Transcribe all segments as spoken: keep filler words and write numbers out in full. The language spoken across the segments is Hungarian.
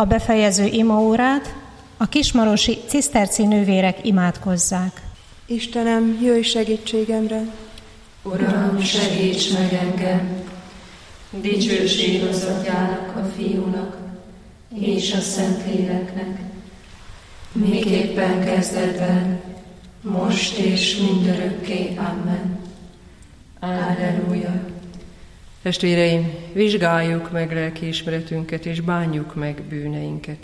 a befejező imaórát, a kismarosi ciszterci nővérek imádkozzák. Istenem, jöjj segítségemre! Uram, segíts meg engem! Dicsőség az Atyának, a Fiúnak és a Szentléleknek, miképpen kezdetben, most és mindörökké. Amen. Alleluja. Testvéreim, vizsgáljuk meg lelkiismeretünket, és bánjuk meg bűneinket.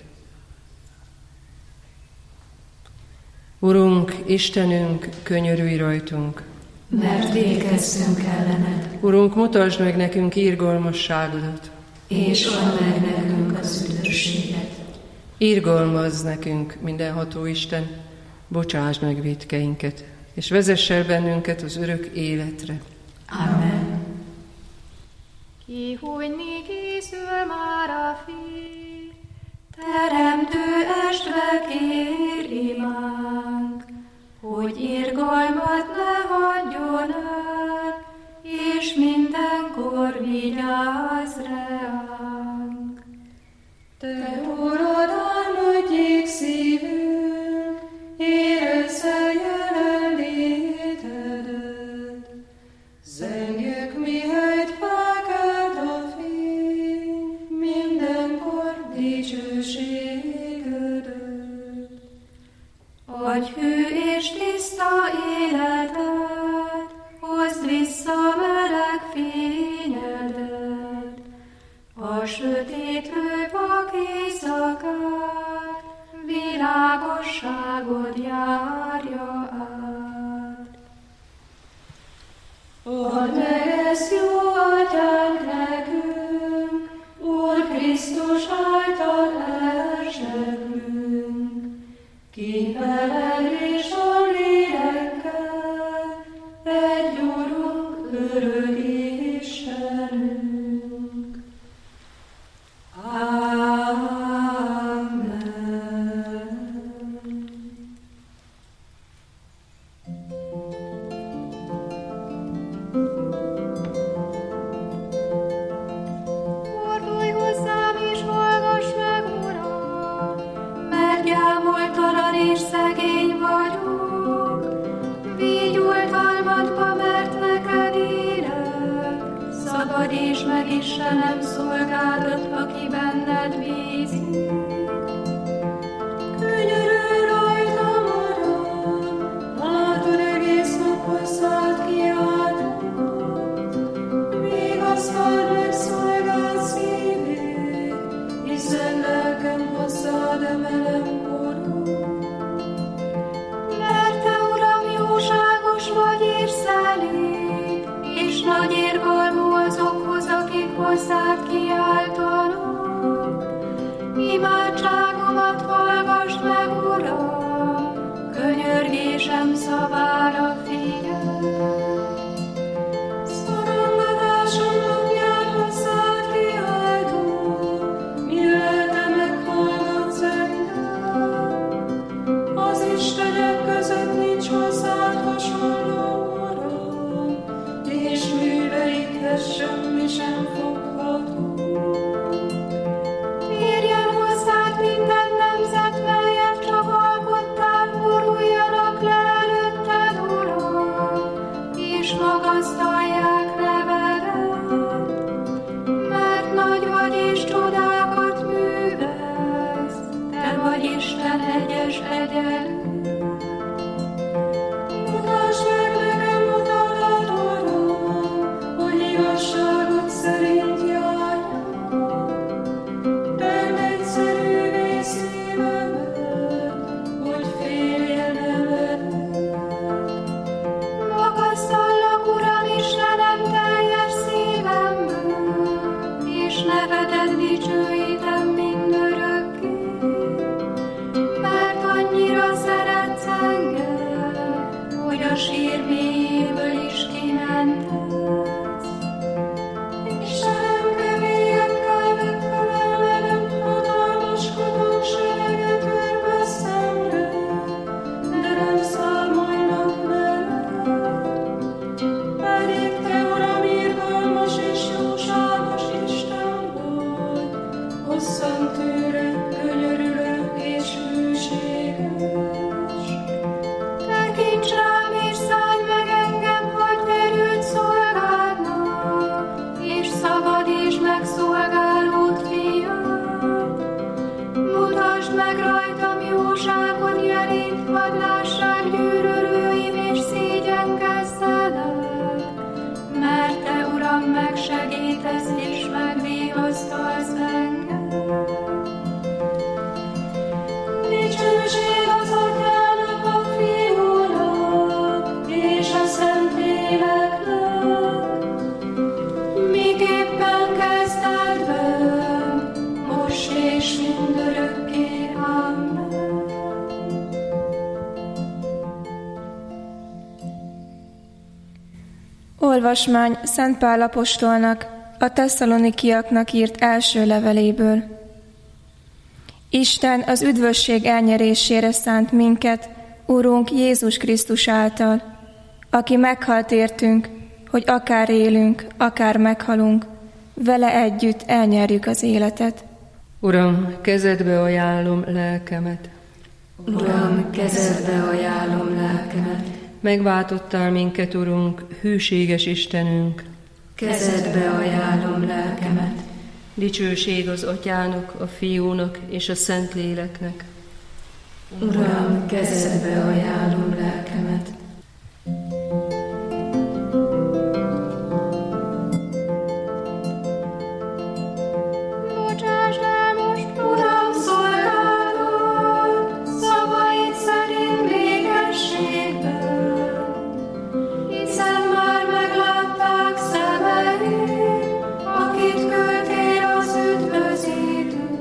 Urunk, Istenünk, könyörülj rajtunk, mert végezzünk ellened. Urunk, mutasd meg nekünk irgalmasságodat, és add meg nekünk az üdvösséget. Irgalmazz nekünk, mindenható Isten, bocsásd meg vétkeinket, és vezess el bennünket az örök életre. Amen. Kihújni készül már a fény, Teremtő estve kér imánk, hogy irgalmat ne hagyjon el, és mindenkor vigyázz ránk. Te, Urad, álmodjék szívünk, érezze jelenlétedet. Zengjük, mihelyt felkelt a fény, mindenkor dicsőségedet. Adj hű és tiszta életet, hozd vissza meleg fényedet, a sötétlő vak éjszakát, világosságod járja át. Add meg ezt, jó Atyánk, nekünk, Úr Krisztus által elzsegünk, ki veled és a lélekkel, egy Urunk, örök Istenünk. Amen. fordulj hozzám és hallgass meg, Uram, Mert gyámoltalan és szegény vagyok, vigy oltalmadba, mert neked élek. Szabadíts meg, Istenem, szolgádat, aki benned bízik. Könyörülj rajtam, Uram, látod, egész nap hozzád kiáltok. Vigasztald meg szolgád szívét, hiszen lelkem hozzád emelem korod. Mert te, Uram, jóságos vagy és szelíd, és nagy irgalmú azokhoz, akik hozzád kiáltanak. Imádságomat hallgassd meg, Uram, könyörgésem szavára figyelj. Szorongatásom napján hozzád kiáltok, mi lelke meghallgatsz engem. Az istenek között nincs hozzád hasonló, Uram, és műveidhez semmi sem fogható. Térjen hozzád minden nemzet, melyet csak alkottál, boruljanak le előtted, Uram, és magasztalják nevedet. Mert nagy vagy és csodákat művelsz, te vagy Isten egyes egyenlő. Mutasd meg nekem utadat, Uram, hogy igazságod szerint járjak. Tedd egyszerűvé szívemet, hogy féljen eledned. Magasztallak, Uram, Istenem, teljes szívemből, és nevedet dicsőítem mindörökké. Mert annyira szeretsz engem, hogy a sír mélyéből is kimentesz. Istenem, keményekkel megfelelnem, hatalmaskodók sereget örve szemre, de nem számolnak veled. Pedig te, Uram, irgalmas és jóságos Isten vagy, hosszan tűrő, Olvasmány Szent Pál apostolnak, a tesszalonikiaknak írt első leveléből. Isten az üdvösség elnyerésére szánt minket, Urunk Jézus Krisztus által, aki meghalt értünk, hogy akár élünk, akár meghalunk, vele együtt elnyerjük az életet. Uram, kezedbe ajánlom lelkemet. Uram, kezedbe ajánlom lelkemet. Megváltottál minket, Urunk, hűséges Istenünk. Kezedbe ajánlom lelkemet. Dicsőség az Atyának, a Fiúnak és a Szentléleknek. Uram, kezedbe ajánlom lelkemet. Bocsásd el most, Uram, szolgálatot, szavaid szerint békességben, hiszen már meglátták szemeid, akit küldtél az üdvözítőt.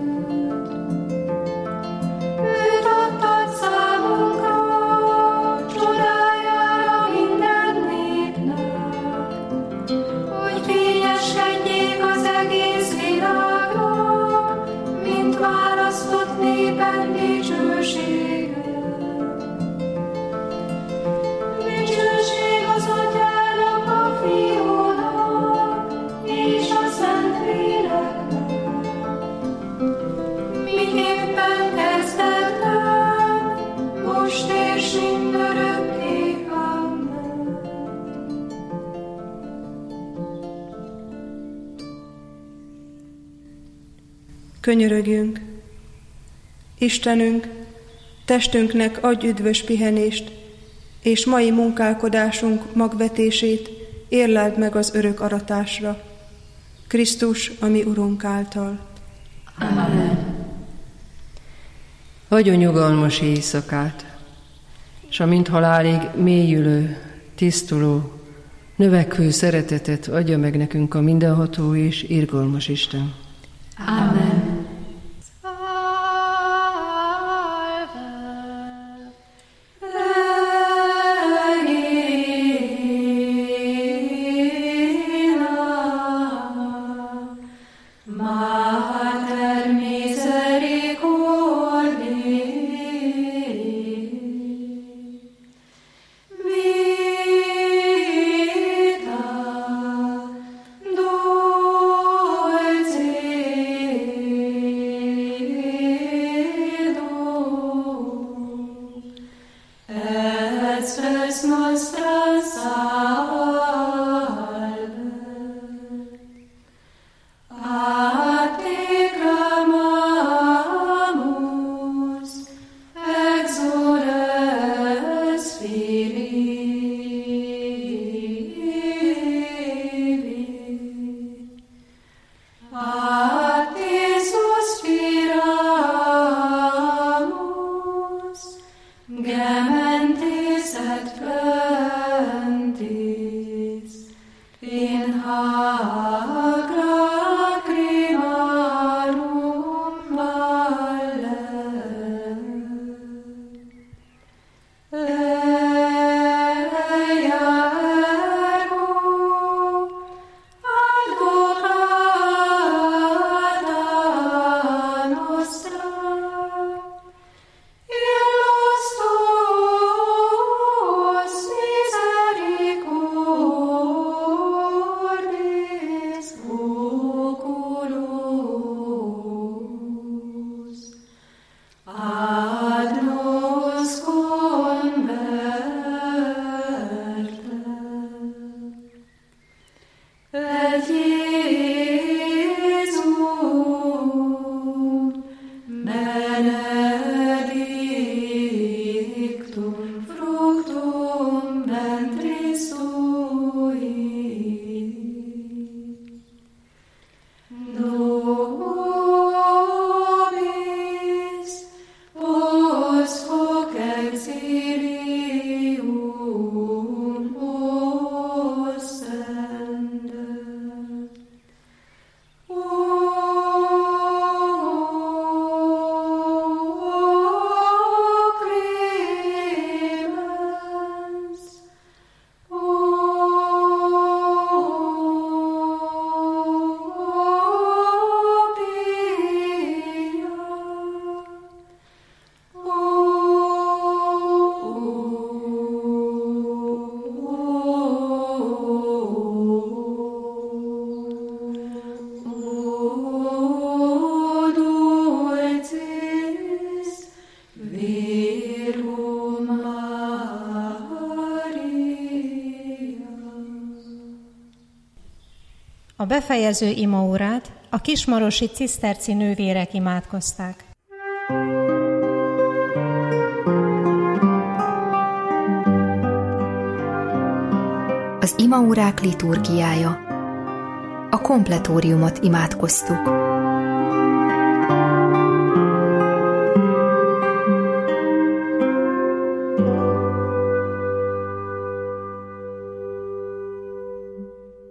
Őt adtad számunkra, csodájára minden népnek, hogy fényeskedjék az egész világnak, mint választott néped dicsősége. Dicsőség az Atyának, a Fiúnak és a Szentléleknek, miképpen kezdetben, most és mindörökké. Amen. Könyörögjünk! Istenünk, testünknek adj üdvös pihenést, és mai munkálkodásunk magvetését érleld meg az örök aratásra. Krisztus, a mi Urunk által. Amen. Adjon nyugalmas éjszakát, s amint halálig mélyülő, tisztuló, növekvő szeretetet adja meg nekünk a mindenható és irgalmas Isten. Amen. Dolce befejező imaórát a kismarosi ciszterci nővérek imádkozták. Az imaórák liturgiája. A kompletóriumot imádkoztuk.